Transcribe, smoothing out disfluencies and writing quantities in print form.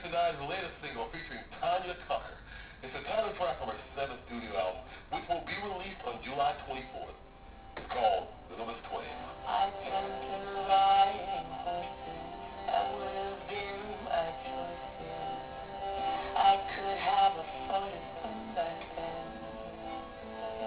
Nine's latest single featuring Tanya Tucker. It's the title track from her seventh studio album, which will be released on July 24th. It's called The Number 12. I tend to lie in places I will